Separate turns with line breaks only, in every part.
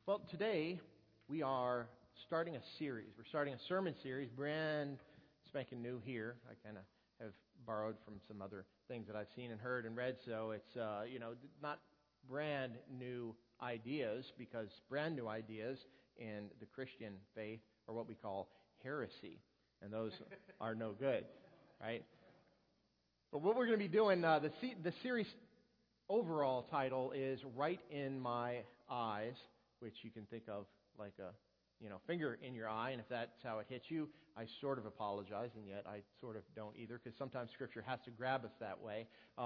Well, today we are starting a series. We're starting a sermon series, brand spanking new here. I kind of have borrowed from some other things that I've seen and heard and read, so it's not brand new ideas, because brand new ideas in the Christian faith are what we call heresy, and those are no good, right? But what we're going to be doing, the series overall title is Right in My Eyes, which you can think of like a finger in your eye, and if that's how it hits you, I sort of apologize, and yet I sort of don't either, because sometimes Scripture has to grab us that way.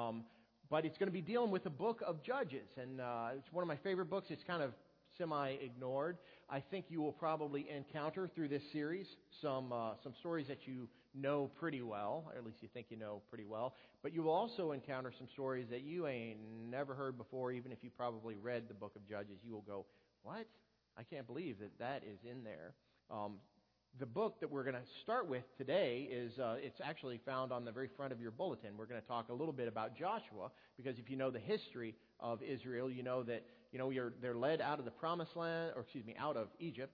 But it's going to be dealing with the book of Judges, and it's one of my favorite books. It's kind of semi-ignored. I think you will probably encounter through this series some stories that you know pretty well, or at least you think you know pretty well. But you will also encounter some stories that you ain't never heard before, even if you probably read the book of Judges. You will go, what? I can't believe that is in there. The book that we're going to start with today is it's actually found on the very front of your bulletin. We're going to talk a little bit about Joshua, because if you know the history of Israel, you know that they're led out of the promised land, out of Egypt,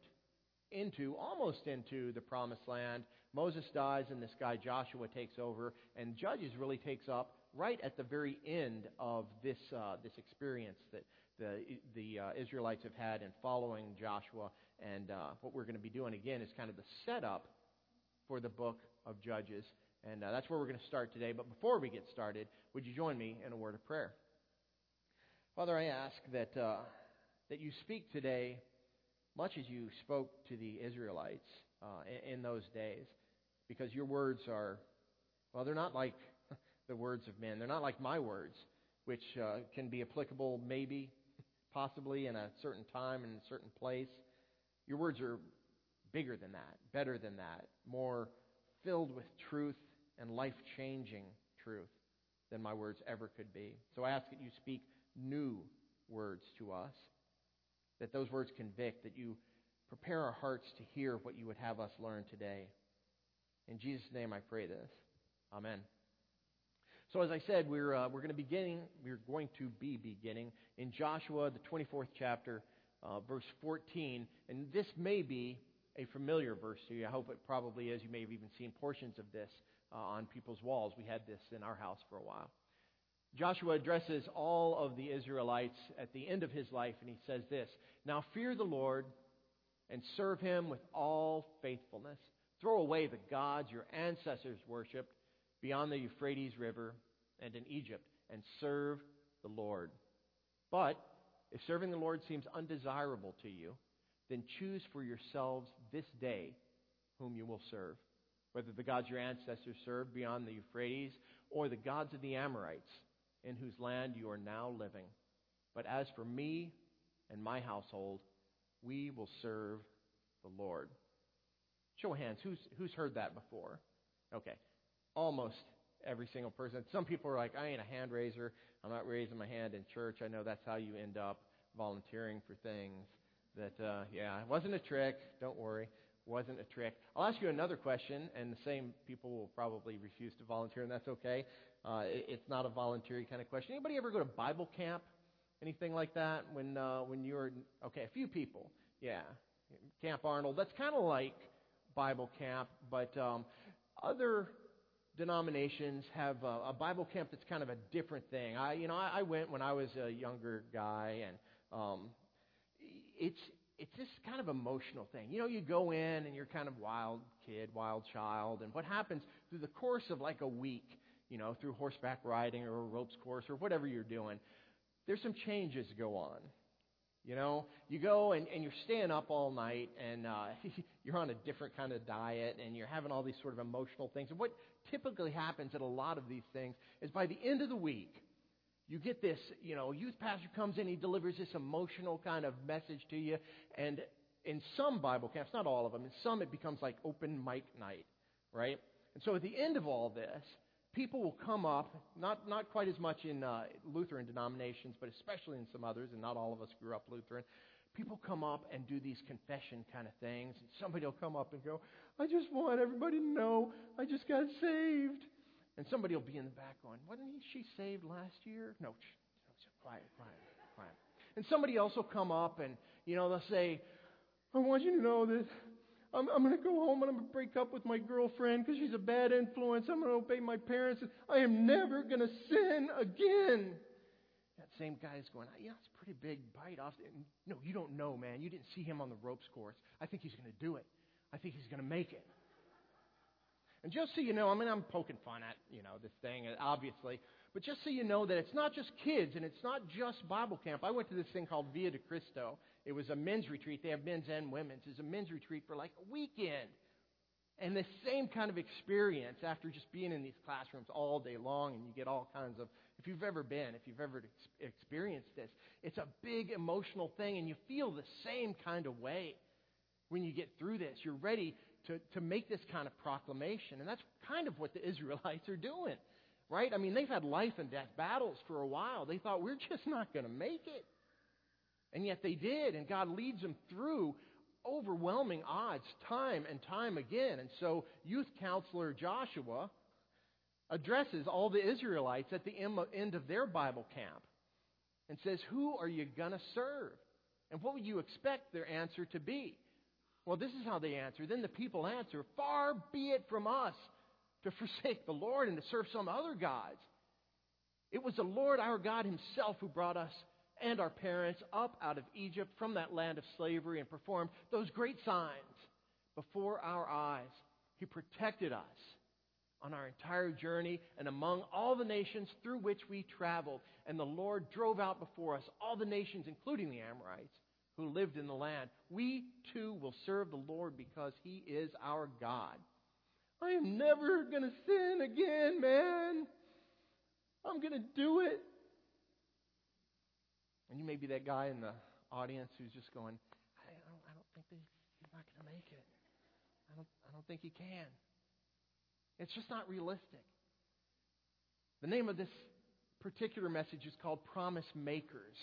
almost into the promised land. Moses dies, and this guy Joshua takes over, and Judges really takes up right at the very end of this experience that the Israelites have had in following Joshua. And what we're going to be doing again is kind of the setup for the book of Judges, and that's where we're going to start today. But before we get started, would you join me in a word of prayer? Father, I ask that you speak today much as you spoke to the Israelites in those days, because your words are, well, they're not like the words of men. They're not like my words, which can be applicable maybe, possibly in a certain time and a certain place. Your words are bigger than that, better than that, more filled with truth and life-changing truth than my words ever could be. So I ask that you speak new words to us, that those words convict, that you prepare our hearts to hear what you would have us learn today. In Jesus' name I pray this. Amen. So as I said, we're going to be beginning in Joshua, the 24th chapter, verse 14, and this may be a familiar verse to you. I hope it probably is. You may have even seen portions of this on people's walls. We had this in our house for a while. Joshua addresses all of the Israelites at the end of his life, and he says this: "Now fear the Lord and serve Him with all faithfulness. Throw away the gods your ancestors worshipped beyond the Euphrates River and in Egypt, and serve the Lord. But if serving the Lord seems undesirable to you, then choose for yourselves this day whom you will serve, whether the gods your ancestors served beyond the Euphrates or the gods of the Amorites, in whose land you are now living. But as for me and my household, we will serve the Lord." Show of hands, who's heard that before? Okay, almost every single person. Some people are like, I ain't a hand raiser. I'm not raising my hand in church. I know that's how you end up volunteering for things. That, it wasn't a trick. Don't worry. Wasn't a trick. I'll ask you another question, and the same people will probably refuse to volunteer, and that's okay. It's not a voluntary kind of question. Anybody ever go to Bible camp? Anything like that? When you were, okay, a few people. Yeah. Camp Arnold. That's kind of like Bible camp, but other denominations have a Bible camp that's kind of a different thing. I went when I was a younger guy, and it's this kind of emotional thing. You go in and you're kind of wild kid, wild child, and what happens through the course of like a week, through horseback riding or a ropes course or whatever you're doing, there's some changes go on. You go and you're staying up all night, and you're on a different kind of diet, and you're having all these sort of emotional things. And what typically happens at a lot of these things is by the end of the week, you get this, youth pastor comes in, he delivers this emotional kind of message to you. And in some Bible camps, not all of them, in some it becomes like open mic night, right? And so at the end of all this, people will come up, not quite as much in Lutheran denominations, but especially in some others, and not all of us grew up Lutheran. People come up and do these confession kind of things, and somebody will come up and go, I just want everybody to know I just got saved. And somebody will be in the back going, wasn't she saved last year? No, quiet. And somebody else will come up and They'll say, I want you to know that I'm going to go home and I'm going to break up with my girlfriend because she's a bad influence. I'm going to obey my parents. I am never going to sin again. That same guy is going, it's a pretty big bite off. No, you don't know, man. You didn't see him on the ropes course. I think he's going to do it. I think he's going to make it. And just so you know, I'm poking fun at, this thing, obviously. But just so you know that it's not just kids and it's not just Bible camp. I went to this thing called Via de Cristo. It was a men's retreat. They have men's and women's. It's a men's retreat for like a weekend. And the same kind of experience after just being in these classrooms all day long, and you get all kinds of, if you've ever experienced this, it's a big emotional thing, and you feel the same kind of way when you get through this. You're ready to make this kind of proclamation, and that's kind of what the Israelites are doing, right? They've had life and death battles for a while. They thought, we're just not going to make it. And yet they did, and God leads them through overwhelming odds time and time again. And so youth counselor Joshua addresses all the Israelites at the end of their Bible camp and says, who are you going to serve? And what would you expect their answer to be? Well, this is how they answer. Then the people answer, far be it from us to forsake the Lord and to serve some other gods. It was the Lord our God himself who brought us and our parents up out of Egypt from that land of slavery and performed those great signs before our eyes. He protected us on our entire journey and among all the nations through which we traveled. And the Lord drove out before us all the nations, including the Amorites, who lived in the land. We too will serve the Lord because he is our God. I am never going to sin again, man. I'm going to do it. And you may be that guy in the audience who's just going, I don't think he's not going to make it. I don't think he can. It's just not realistic. The name of this particular message is called Promise Makers.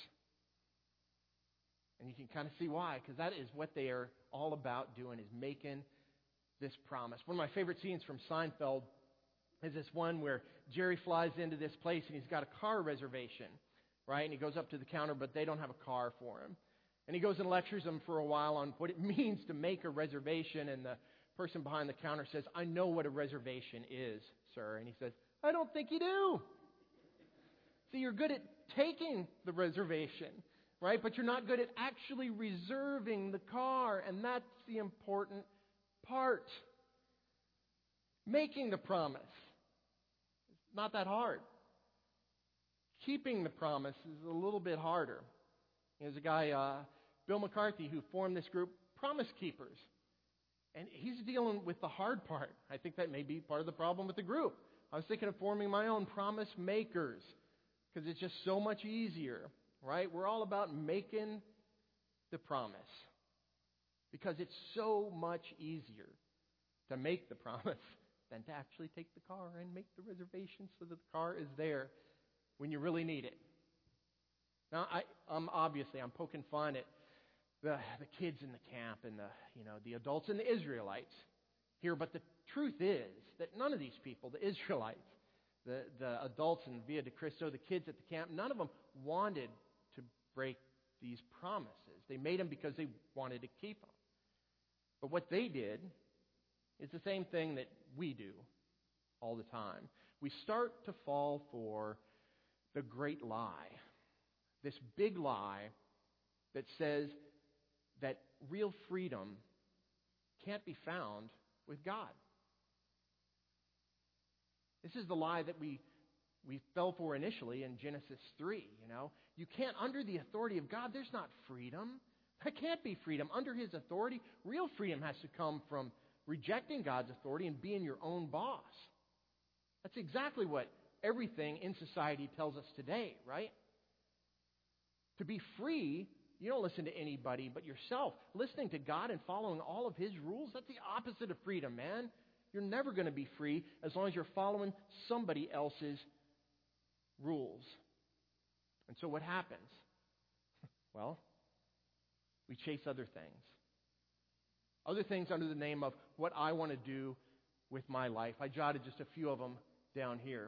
And you can kind of see why, because that is what they are all about doing, is making this promise. One of my favorite scenes from Seinfeld is this one where Jerry flies into this place and he's got a car reservation, right? And he goes up to the counter, but they don't have a car for him. And he goes and lectures them for a while on what it means to make a reservation. And the person behind the counter says, I know what a reservation is, sir. And he says, I don't think you do. See, you're good at taking the reservation, right? But you're not good at actually reserving the car. And that's the important part. Making the promise. It's not that hard. Keeping the promise is a little bit harder. There's a guy, Bill McCarthy, who formed this group, Promise Keepers. And he's dealing with the hard part. I think that may be part of the problem with the group. I was thinking of forming my own Promise Makers because it's just so much easier, right? We're all about making the promise because it's so much easier to make the promise than to actually take the car and make the reservation so that the car is there when you really need it. Now, I'm poking fun at the kids in the camp and the adults and the Israelites here, but the truth is that none of these people, the Israelites, the adults in Via de Cristo, the kids at the camp, none of them wanted to break these promises. They made them because they wanted to keep them. But what they did is the same thing that we do all the time. We start to fall for the great lie, this big lie that says that real freedom can't be found with God. This is the lie that we fell for initially in Genesis 3, You can't, under the authority of God, there's not freedom. That can't be freedom. Under his authority, real freedom has to come from rejecting God's authority and being your own boss. That's exactly what everything in society tells us today, right? To be free, you don't listen to anybody but yourself. Listening to God and following all of his rules, that's the opposite of freedom, man. You're never going to be free as long as you're following somebody else's rules. And so what happens? Well, we chase other things. Other things under the name of what I want to do with my life. I jotted just a few of them down here.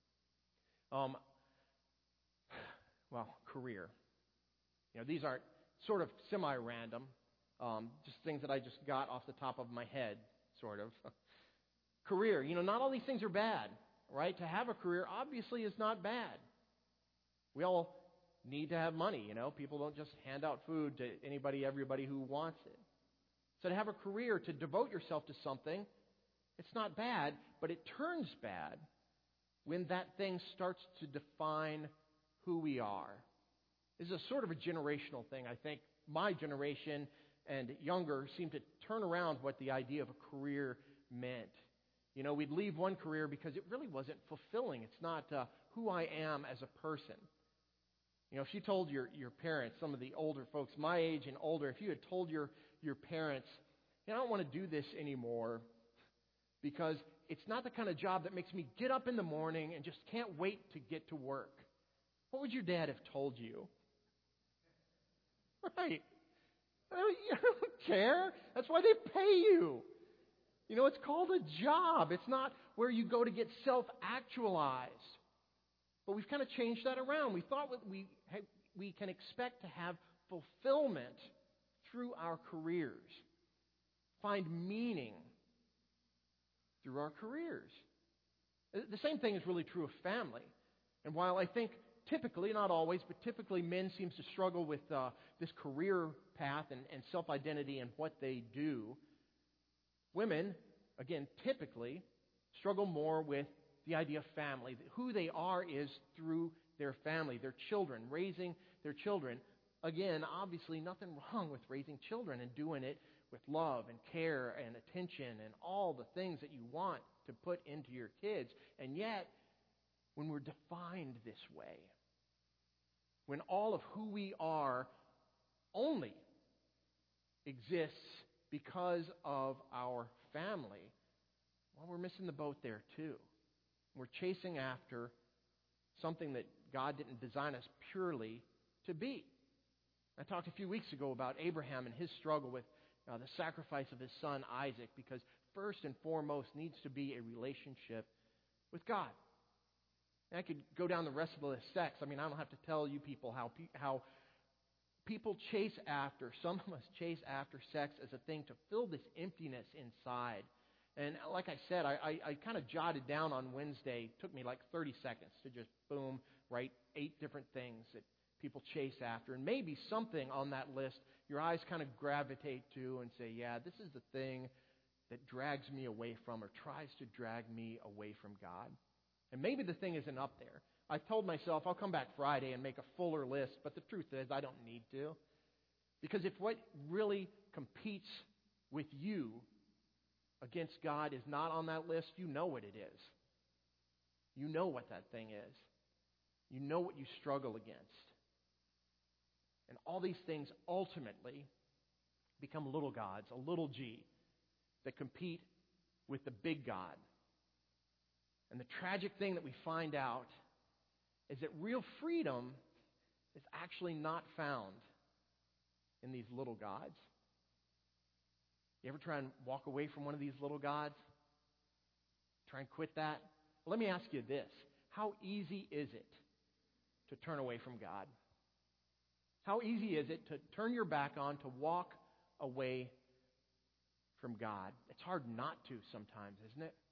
Career. These aren't sort of semi-random, just things that I just got off the top of my head, sort of. Career. Not all these things are bad, right? To have a career obviously is not bad. We all need to have money, People don't just hand out food to everybody who wants it. So to have a career, to devote yourself to something, it's not bad, but it turns bad when that thing starts to define who we are. This is a sort of a generational thing. I think my generation and younger seem to turn around what the idea of a career meant. We'd leave one career because it really wasn't fulfilling. It's not who I am as a person. If you told your parents, some of the older folks my age and older, if you had told your parents, I don't want to do this anymore because it's not the kind of job that makes me get up in the morning and just can't wait to get to work, what would your dad have told you? Right. You don't care. That's why they pay you. It's called a job. It's not where you go to get self-actualized. But we've kind of changed that around. We thought we can expect to have fulfillment through our careers. Find meaning through our careers. The same thing is really true of family. And while I think typically, not always, but typically men seem to struggle with this career path and self-identity and what they do, women, again, typically struggle more with the idea of family. Who they are is through their family, their children, raising their children. Again, obviously nothing wrong with raising children and doing it with love and care and attention and all the things that you want to put into your kids. And yet, when we're defined this way, when all of who we are only exists because of our family, well, we're missing the boat there too. We're chasing after something that God didn't design us purely to be. I talked a few weeks ago about Abraham and his struggle with the sacrifice of his son Isaac, because first and foremost needs to be a relationship with God. And I could go down the rest of the list. Sex. I don't have to tell you people how people chase after, some of us chase after sex as a thing to fill this emptiness inside. And like I said, I kind of jotted down on Wednesday. It took me like 30 seconds to just boom, write 8 different things that people chase after. And maybe something on that list your eyes kind of gravitate to and say, yeah, this is the thing that drags me away from or tries to drag me away from God. And maybe the thing isn't up there. I've told myself I'll come back Friday and make a fuller list, but the truth is I don't need to. Because if what really competes with you against God is not on that list, you know what it is. You know what that thing is. You know what you struggle against. And all these things ultimately become little gods, a little g, that compete with the big God. And the tragic thing that we find out is that real freedom is actually not found in these little gods. You ever try and walk away from one of these little gods? Try and quit that? Well, let me ask you this. How easy is it to turn away from God? How easy is it to turn your back on, to walk away from God? It's hard not to sometimes, isn't it?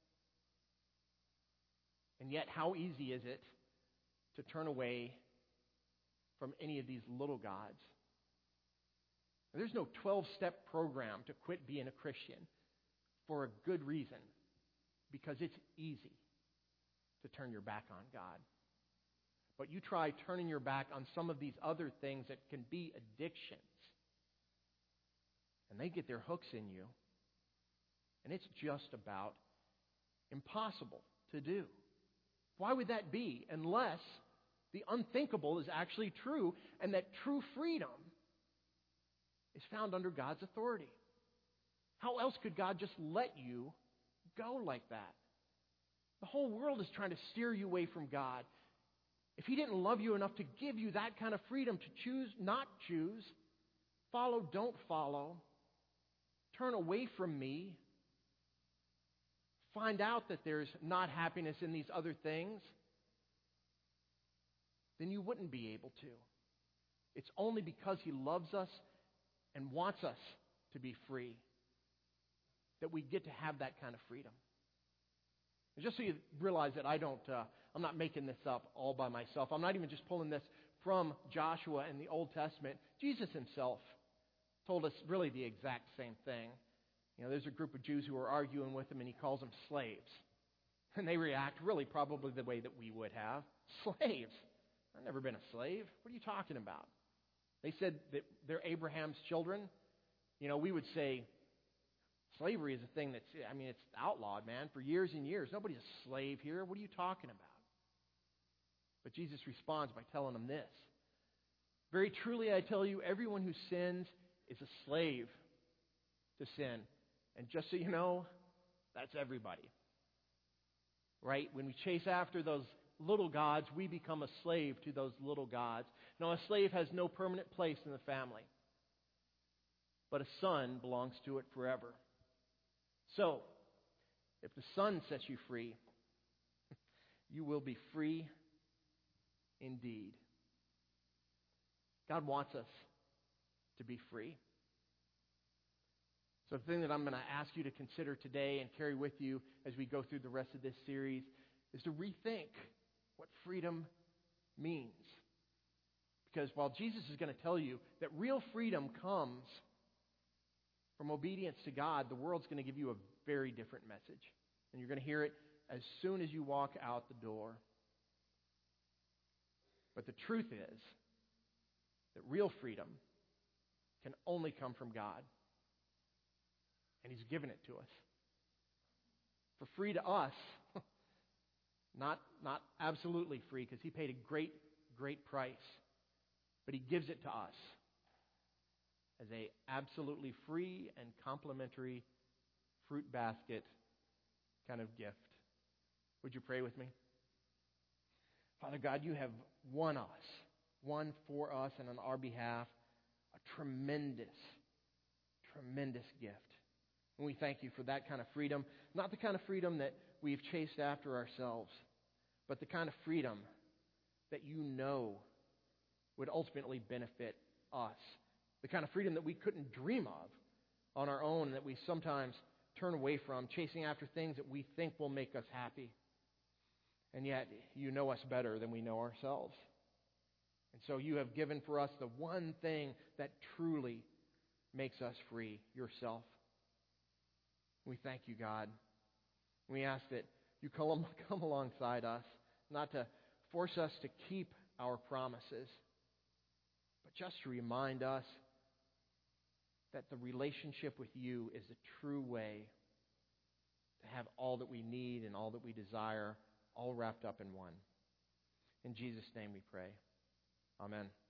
And yet, how easy is it to turn away from any of these little gods? There's no 12-step program to quit being a Christian for a good reason, because it's easy to turn your back on God. But you try turning your back on some of these other things that can be addictions, and they get their hooks in you, and it's just about impossible to do. Why would that be unless the unthinkable is actually true, and that true freedom is found under God's authority? How else could God just let you go like that? The whole world is trying to steer you away from God. If He didn't love you enough to give you that kind of freedom to choose, not choose, follow, don't follow, turn away from me, find out that there's not happiness in these other things, then you wouldn't be able to. It's only because He loves us and wants us to be free that we get to have that kind of freedom. And just so you realize that I'm not making this up all by myself. I'm not even just pulling this from Joshua in the Old Testament. Jesus Himself told us really the exact same thing. There's a group of Jews who are arguing with Him, and He calls them slaves. And they react really probably the way that we would have. Slaves? I've never been a slave. What are you talking about? They said that they're Abraham's children. We would say slavery is a thing it's outlawed, man, for years and years. Nobody's a slave here. What are you talking about? But Jesus responds by telling them this. Very truly, I tell you, everyone who sins is a slave to sin. And just so you know, that's everybody. Right? When we chase after those little gods, we become a slave to those little gods. Now, a slave has no permanent place in the family, but a son belongs to it forever. So, if the Son sets you free, you will be free indeed. God wants us to be free. So the thing that I'm going to ask you to consider today and carry with you as we go through the rest of this series is to rethink what freedom means. Because while Jesus is going to tell you that real freedom comes from obedience to God, the world's going to give you a very different message. And you're going to hear it as soon as you walk out the door. But the truth is that real freedom can only come from God. And He's given it to us. For free to us, not absolutely free, because He paid a great, great price. But He gives it to us as a absolutely free and complimentary fruit basket kind of gift. Would you pray with me? Father God, You have won for us and on our behalf, a tremendous, tremendous gift. And we thank You for that kind of freedom. Not the kind of freedom that we've chased after ourselves, but the kind of freedom that You know would ultimately benefit us. The kind of freedom that we couldn't dream of on our own, that we sometimes turn away from, chasing after things that we think will make us happy. And yet, You know us better than we know ourselves. And so You have given for us the one thing that truly makes us free, Yourself. We thank You, God. We ask that You come alongside us, not to force us to keep our promises, but just to remind us that the relationship with You is the true way to have all that we need and all that we desire, all wrapped up in one. In Jesus' name we pray. Amen.